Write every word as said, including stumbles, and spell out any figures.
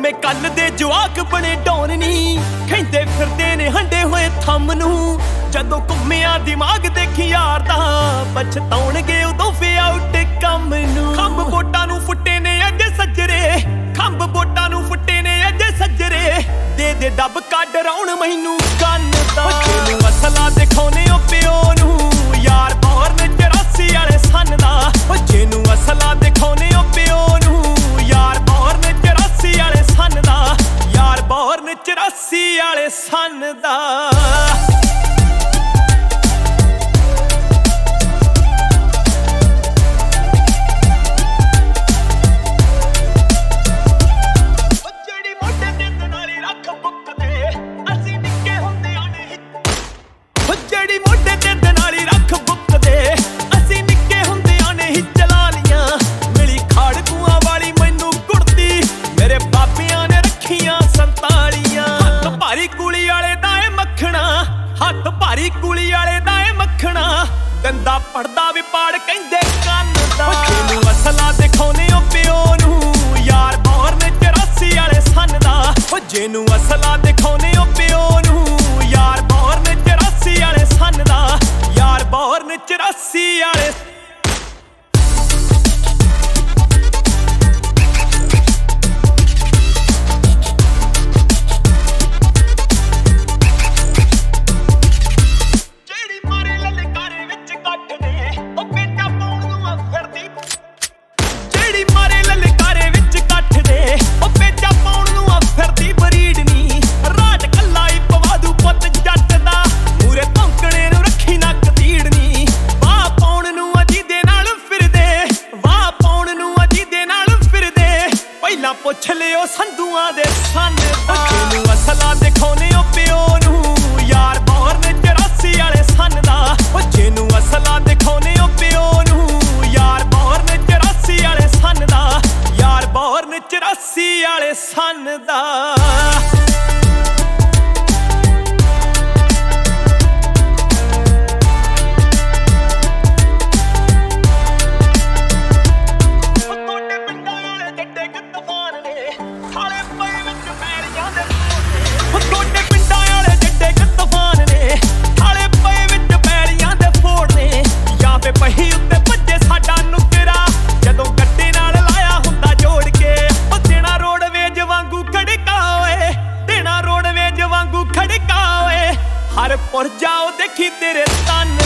ਕੰਮੇ ਕੱਲ ਦੇ ਜਵਾਕ ਬਣੇ ਡੌਨ ਨੀ ਕਹਿੰਦੇ ਫਿਰਦੇ ਨੇ ਹੰਡੇ ਹੋਏ ਥੰਮ ਨੂੰ ਜਦੋਂ ਘੁੰਮਿਆ ਦਿਮਾਗ ਦੇਖੀ ਯਾਰ ਦਾ ਪਛਤਾਉਣਗੇ ਉਦੋਂ ਫੇ ਆਊਟ ਕੰਮ ਨੂੰ ਖੰਭ ਵੋਟਾਂ ਨੂੰ ਫੁੱਟੇ ਨੇ ਅੱਜ ਸੱਜਰੇ ਖੰਭ ਵੋਟਾਂ ਨੂੰ ਫੁੱਟੇ ਨੇ ਅੱਜ ਸੱਜਰੇ ਦੇ ਦੇ ਡੱਬ ਕੱਢ ਰੌਣ ਮੈਨੂੰ ਕੰਨ ਦਾ ਤੈਨੂੰ ਅਸਲਾ ਦਿਖਾਉਨੇ ਓ ਪਿਓ ਨੂੰ ਯਾਰ ਬੌਰਨ ਚੁਰਾਸੀ ਵਾਲੇ ਸੰਨ ਦਾ ਜਿਹਨੂੰ ਅਸਲਾ ਦਿਖਾਉਨੇ ਓ ਪਿਓ ਨੂੰ ਯਾਰ ਬੌਰਨ ਚੁਰਾਸੀ ਵਾਲੇ ਸੰਨ ਦਾ ਯਾਰ ਬੌਰਨ ਚੁਰਾਸੀ ਵਾਲੇ ਸੰਨ ਦਾ ਜਿਹੜੀ ਮੋਢੇ ਤੇ ਦਨਾਲੀ ਰੱਖ ਬੁੱਕਦੇ ਅਸੀਂ ਨਿੱਕੇ ਹੁੰਦਿਆਂ ਨੇ ਹੀ ਚਲਾ ਲੀਆਂ ਮਿਲੀ ਖਾੜਕੂਆਂ ਵਾਲੀ ਮੈਨੂੰ ਕੁੜਤੀ ਮੇਰੇ ਬਾਬਿਆਂ ਨੇ ਰੱਖੀਆਂ ਸੰਤਾਲੀਆਂ ਹੱਥ ਭਾਰੀ ਕੁਲੀ ਵਾਲੇ ਦਾ ਏ ਮੱਖਣਾ ਹੱਥ ਭਾਰੀ ਕੁਲੀ ਵਾਲੇ ਦਾ ਏ ਮੱਖਣਾ ਦੰਦਾ ਪੜਦਾ ਵੀ ਪਾੜ ਕਹਿੰਦੇ ਕੰਨ ਦਾ ਜਿਹਨੂੰ ਅਸਲਾ ਦਿਖਾਉਨੇ ਓ ਪਿਓ ਨੂੰ ਯਾਰ ਬੌਰਨ ਚੁਰਾਸੀ ਵਾਲੇ ਸੰਨ ਦਾ ਜਿਹਨੂੰ ਅਸਲਾ ਦਿਖਾਉਨੇ ਓ ਪਿਓ ਨੂੰ ਯਾਰ ਬੌਰਨ ਚੁਰਾਸੀ ਵਾਲੇ ਸੰਨ ਦਾ ਯਾਰ ਬੌਰਨ ਚੁਰਾਸੀ ਵਾਲੇ ਜਿਹੜੀ ਮਾਰੇ ਲਲਕਾਰੇ ਵਿੱਚ ਕੱਟ ਨੇ ਉਹ ਪੇਟਾ ਪਾਉਣ ਨੂੰ ਆ ਫਿਰਦੀ ਜਿਹੜੀ ਮਾਰੇ ਲਲਕਾਰੇ ਵਿੱਚ ਕੱਟ ਨੇ ਉਹ ਪੇਟਾ ਪਾਉਣ ਨੂੰ ਆ ਫਿਰਦੀ ਬਰੀਡ ਨੀ ਰਾਜ ਕੱਲਾ ਹੀ ਪਵਾ ਦੂ ਪੁੱਤ ਜੱਟ ਦਾ ਮੂਰੇ ਧੌਂਕਣੇ ਨੂੰ ਰੱਖੀ ਨੱਕ ਤੀੜਨੀ ਵਾਹ ਪਾਉਣ ਨੂੰ ਅਜੀ ਦੇ ਨਾਲ ਫਿਰਦੇ ਵਾਹ ਪਾਉਣ ਨੂੰ ਅਜੀ ਦੇ ਨਾਲ ਫਿਰਦੇ ਪਹਿਲਾਂ ਪੁੱਛ ਲਿਓ ਸੰਧੂਆਂ ਦੇ ਸੰਨ ਦਾ ਜਿਹਨੂੰ ਅਸਲਾ ਦਿਖਾਉਨੇ ਓ ਪਿਓ ਨੂੰ ਯਾਰ ਬੌਰਨ ਚੁਰਾਸੀ ਵਾਲੇ ਸੰਨ ਦਾ ਜਿਹਨੂੰ ਅਸਲਾ ਦਿਖਾਉਨੇ ਓ ਪਿਓ ਨੂੰ ਯਾਰ ਬੌਰਨ ਚੁਰਾਸੀ ਵਾਲੇ ਸੰਨ ਦਾ ਯਾਰ ਬੌਰਨ ਚੁਰਾਸੀ ਵਾਲੇ ਸੰਨ ਦਾ ਪਹੀ ਉੱਤੇ ਭੱਜੇ ਸਾਡਾ ਨੁਕਰਾ ਜਦੋਂ ਗੱਡੇ ਨਾਲ ਲਾਇਆ ਹੁੰਦਾ ਜੋੜ ਕੇ ਉਹ ਦੇਣਾ ਰੋਡਵੇਜ ਵਾਂਗੂ ਖੜਕਾ ਓਏ ਦੇਣਾ ਰੋਡਵੇਜ ਵਾਂਗੂ ਖੜਕਾ ਓਏ ਹਰ ਪੁਰ ਜਾਓ ਦੇਖੀ ਤੇਰੇ ਤਨ